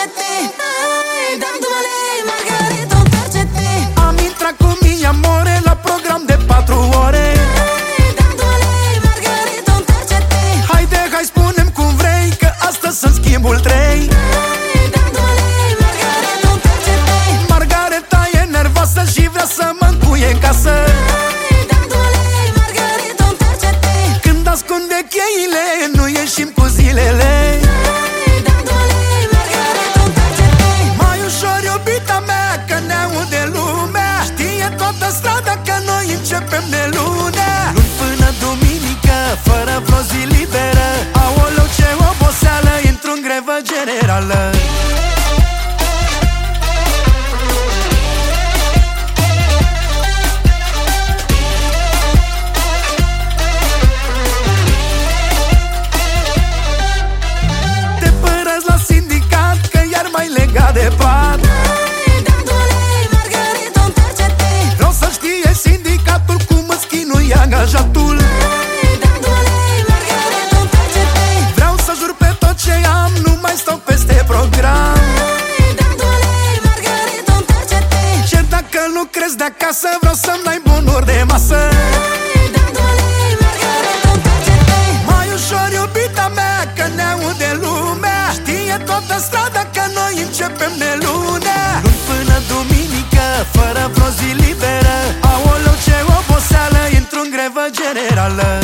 întoarce-te, dă-mi lei, Margarita, întoarce-te. Am intrat cu mii amore la program de 4 ore. Dă-mi lei, Margarita, întoarce-te. Haide, hai spune-mi cum vrei, că astăzi sunt schimbul 3. Dă-mi lei, Margarita, întoarce-te. Margareta e nervoasă și vrea să mă încuie în casă. Dă-mi lei, Margarita, întoarce-te. Când ascunde cheile, nu ieșim cu zilele. Dă-mi lei, Margarita, întoarce-te. Mai ușor, iubita mea, că ne aude lumea. Știe toată strada că noi începem de lunea. Luni până duminică, fără vreo zi liberă. Aoleu, ce oboseală, intru în grevă generală. Legat de pat. Dă-mi lei, Margarita, întoarce-te. Vreau să știe sindicatul cum îți chinuie angajatul. Dă-mi lei, Margarita, întoarce-te. Vreau să jur pe tot ce am, nu mai stau peste program. Dă-mi lei, Margarita, întoarce-te. Ce dacă lucrezi de acasă, vreau să-mi dai bunuri de masă. Dă-mi lei, Margarita, întoarce-te. Mai ușor, iubita mea, că ne aude lumea. Știe toată strada că noi începem de lunea. Luni până duminică, fără vreo zi liberă. Aoleu, ce oboseală, intru în grevă generală.